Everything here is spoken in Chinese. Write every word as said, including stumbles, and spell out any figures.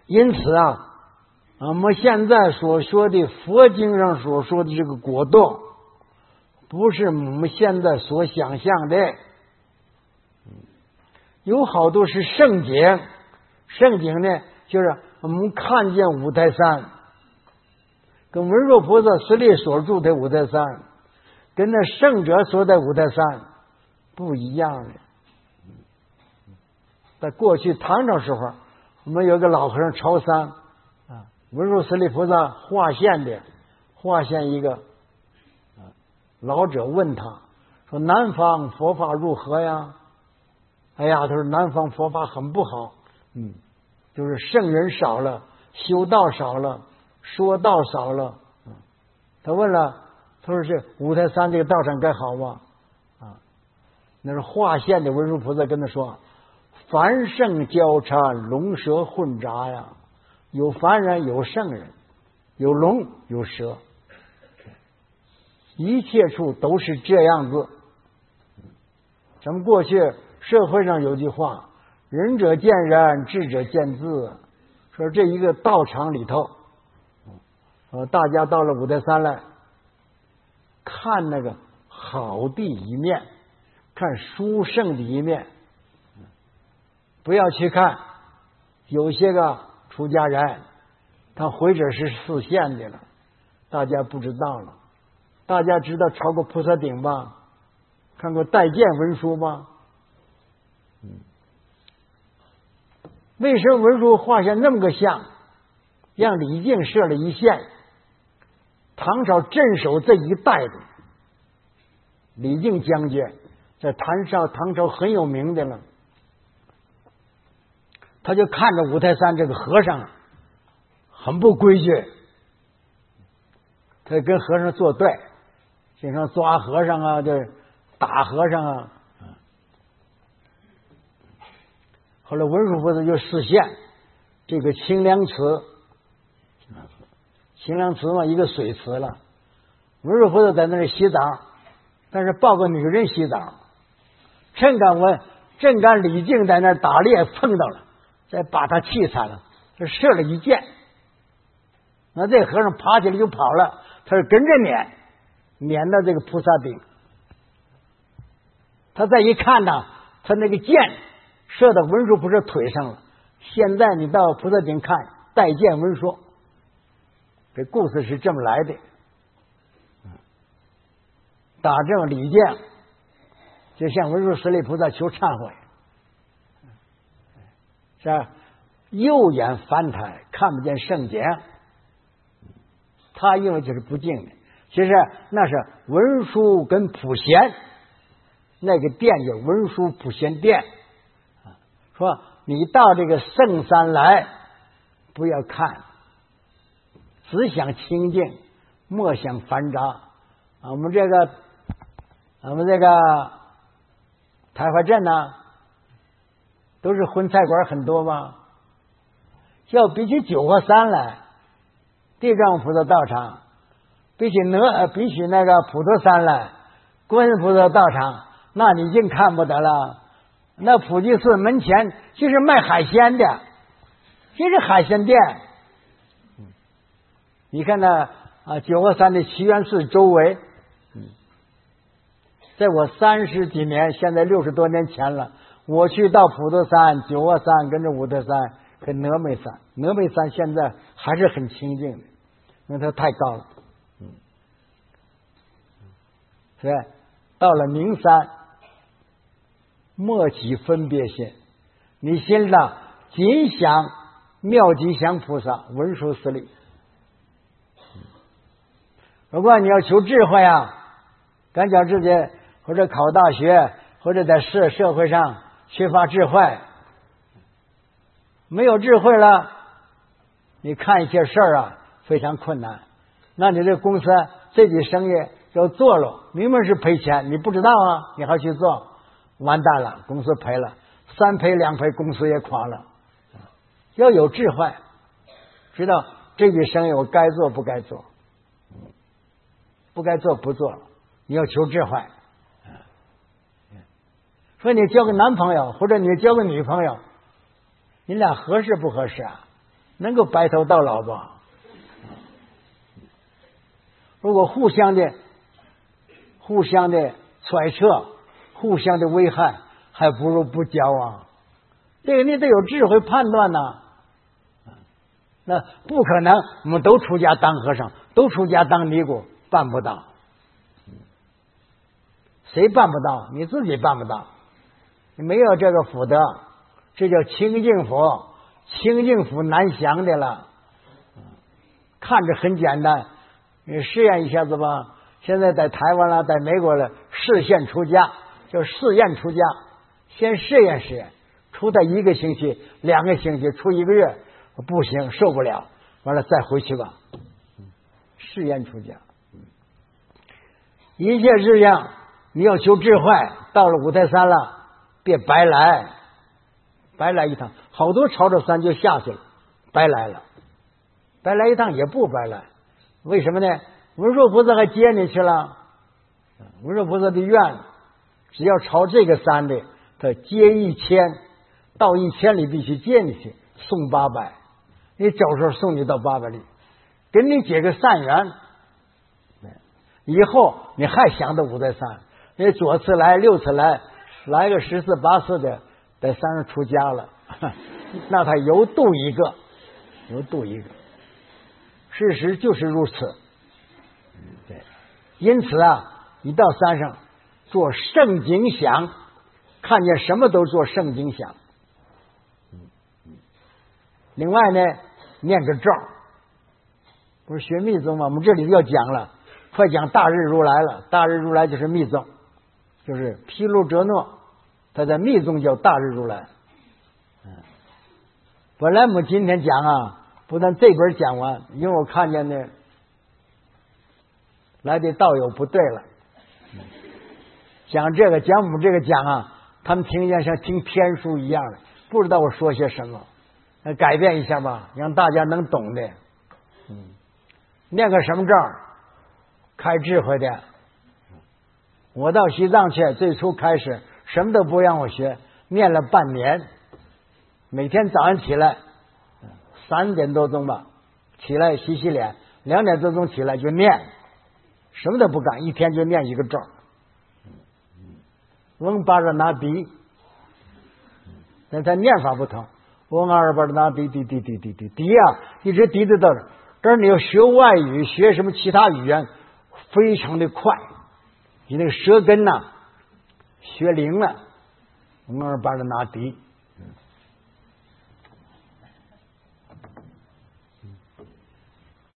因此啊，我们现在所说的佛经上所说的这个果冻，不是我们现在所想象的。有好多是圣景，圣景呢，就是我们看见五台山，跟文殊菩萨实力所住的五台山，跟那圣者所在五台山不一样的。在过去唐朝时候，我们有个老和尚朝山啊，文殊师利菩萨化现的，化现一个啊，老者问他说：“南方佛法如何呀？”哎呀，他说南方佛法很不好，嗯，就是圣人少了，修道少了，说道少了。嗯，他问了，他说是五台山这个道场该好吗？啊，那是化现的文殊菩萨跟他说：“凡圣交叉，龙蛇混杂呀，有凡人，有圣人，有龙，有蛇，一切处都是这样子。”咱们过去社会上有句话：“仁者见仁，智者见智。”说这一个道场里头，呃，大家到了五台山来，看那个好的一面，看殊胜的一面，不要去看有些个出家人，他或者是示现的了，大家不知道了。大家知道朝过菩萨顶吧？看过带剑文书吗？嗯，为什么文殊画下那么个像，让李靖设了一线？唐朝镇守这一带的李靖将军，在唐朝唐朝很有名的了。他就看着五台山这个和尚很不规矩，他跟和尚作对，经常抓和尚啊，就打和尚啊。后来文殊菩萨就示现这个清凉池，清凉池嘛，一个水池了。文殊菩萨在那里洗澡，但是抱个女人洗澡，正赶我正赶李靖在那儿打猎碰到了，再把他气惨了，就射了一箭。那这和尚爬起来就跑了，他是跟着撵，撵到这个菩萨顶。他再一看呢，他那个箭射到文殊菩萨腿上了。现在你到菩萨顶看，带箭文殊，这故事是这么来的。打正李靖就向文殊师利菩萨求忏悔，是吧？右眼凡胎，看不见圣景，他因为就是不敬的。其实那是文殊跟普贤那个殿叫文殊普贤殿，说你到这个圣山来，不要看，只想清净，莫想繁杂。我们这个我们这个台华镇呢，都是荤菜馆很多吧？要比起九华山来，地藏菩萨道场，比起哪比起那个普陀山来，观音菩萨道场，那你已经看不得了。那普济寺门前就是卖海鲜的，就是海鲜店。你看那啊九华山的祈愿寺周围，在我三十几年，现在六十多年前了，我去到普陀山、九华山跟着五台山跟峨眉山，峨眉山现在还是很清净的，因为它太高了。嗯，是到了名山，莫起分别心，你心上仅想妙吉祥菩萨、文殊师利。如果你要求智慧啊，感觉自己或者考大学，或者在社社会上缺乏智慧，没有智慧了，你看一些事儿啊非常困难。那你这公司这笔生意要做了，明明是赔钱，你不知道啊，你还去做，完蛋了，公司赔了，三赔两赔，公司也垮了。要有智慧，知道这笔生意我该做不该做，不该做不做，你要求智慧。说你交个男朋友或者你交个女朋友，你俩合适不合适啊？ 能够白头到老吧？如果互相的、互相的揣测、互相的危害，还不如不交往。这个你得有智慧判断呐。那不可能，我们都出家当和尚，都出家当尼姑，办不到。谁办不到？你自己办不到，你没有这个福德，这叫清净福。清净福难降的了，看着很简单，你试验一下子吧。现在在台湾了，在美国了，试验出家，就试验出家，先试验试验，出他一个星期、两个星期，出一个月，不行，受不了，完了再回去吧。试验出家，一切事情你要求智慧，到了五台山了，别白来，白来一趟。好多朝着山就下去了，白来了，白来一趟也不白来。为什么呢？文殊菩萨还接你去了，文殊菩萨的愿，只要朝这个山的，他接一千，到一千里必须接你去，送八百，你走时候送你到八百里，跟你结个善缘，以后你还想到五台山，你左次来六次来，来个十次八次的，在山上出家了，那他犹度一个，犹度一个，事实就是如此。对，因此啊，一到山上做圣景想，看见什么都做圣景想。另外呢，念个咒，不是学密宗吗？我们这里要讲了，快讲大日如来了。大日如来就是密宗，就是毗卢遮那，他在密宗叫大日如来。本来我们今天讲啊，不但这本讲完，因为我看见呢，来的道友不对了，讲这个讲我们这个讲啊，他们听见像听天书一样的，不知道我说些什么，改变一下吧，让大家能懂的。嗯，念个什么咒？开智慧的。我到西藏去，最初开始什么都不让我学，念了半年。每天早上起来三点多钟吧，起来洗洗脸，两点多钟起来就念，什么都不干，一天就念一个咒。嗡巴热那比，但它念法不同。嗡阿尔巴热那比滴滴滴滴滴滴呀，一直滴滴到这儿。但是你要学外语，学什么其他语言，非常的快，你那个舌根呐、啊、学灵了。嗡阿尔巴热那比。